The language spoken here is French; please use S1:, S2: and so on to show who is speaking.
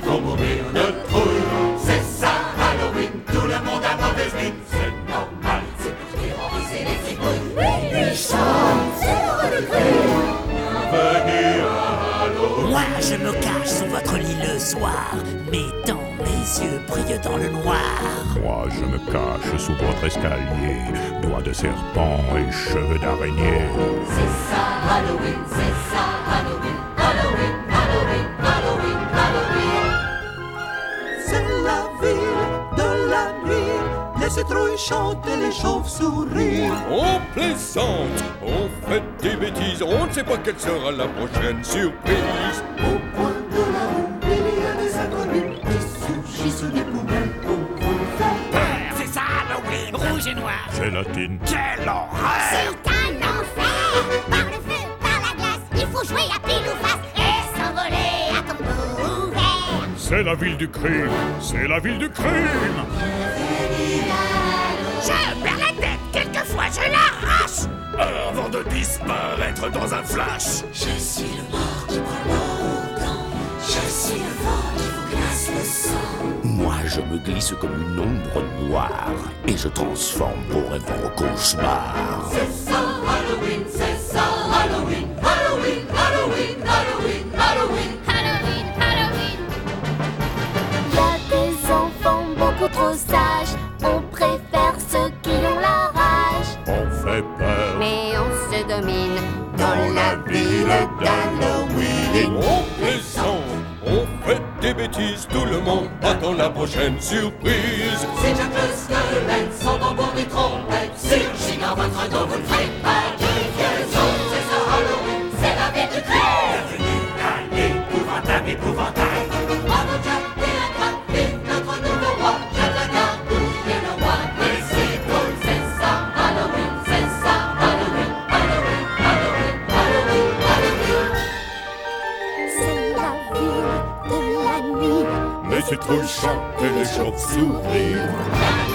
S1: pour mourir de trouille. C'est ça Halloween, tout le monde a mauvaise mine. C'est normal, c'est pour terroriser les citrouilles. Minuit sonne, c'est l'heure de crime. Bienvenue à Halloween.
S2: Moi je me cache sous votre lit le soir, mettant mes yeux brillent dans le noir.
S3: Moi je me cache sous votre escalier, doigts de serpent et cheveux d'araignée.
S1: C'est ça Halloween, c'est ça Halloween. Halloween, Halloween, Halloween, Halloween.
S4: C'est la ville de la nuit, les citrouilles chantent et les chauves-souris.
S5: On plaisante, on fait des bêtises, on ne sait pas quelle sera la prochaine surprise.
S4: Au coin de la rue, il y a des inconnus qui surgissent des poubelles pour vous faire peur.
S2: C'est ça Halloween, rouge et noir.
S3: Gélatine.
S2: Quelle horreur!
S6: C'est un enfer. Par le feu, par la glace, il faut jouer à pile ou face et s'envoler à tombeau ouvert.
S3: C'est la ville du crime, c'est la ville du crime.
S2: Je perds la tête, quelquefois je l'arrache.
S5: Avant de disparaître dans un flash.
S7: Je suis le mort qui prend longtemps. Je suis le vent qui vous glace le sang.
S8: Moi, je me glisse comme une ombre noire et je transforme vos rêves en cauchemars.
S1: C'est ça Halloween, c'est ça Halloween. Halloween, Halloween, Halloween, Halloween.
S6: Halloween, Halloween. Y a des enfants beaucoup trop sages. On préfère ceux qui ont la rage.
S3: On fait peur
S6: Mais on se domine
S3: dans la ville d'Halloween.
S5: On plaisante, on fait des bêtises, tout le monde attend la prochaine surprise.
S1: C'est Jack le squelette, sans tambour ni trompette. Surgit dans votre dos, vous ne ferez pas de liaison. C'est ça Halloween, c'est la ville du crime. Bienvenue à l'épouvantable épouvantail. Bravo Jack, t'es un crack, vive notre nouveau roi. Jack la Garbouille est le roi des citrouilles. C'est ça Halloween, c'est ça Halloween. Halloween, Halloween, Halloween, Halloween.
S6: C'est la ville de la nuit.
S3: Les citrouilles chantent et les chauves-souris.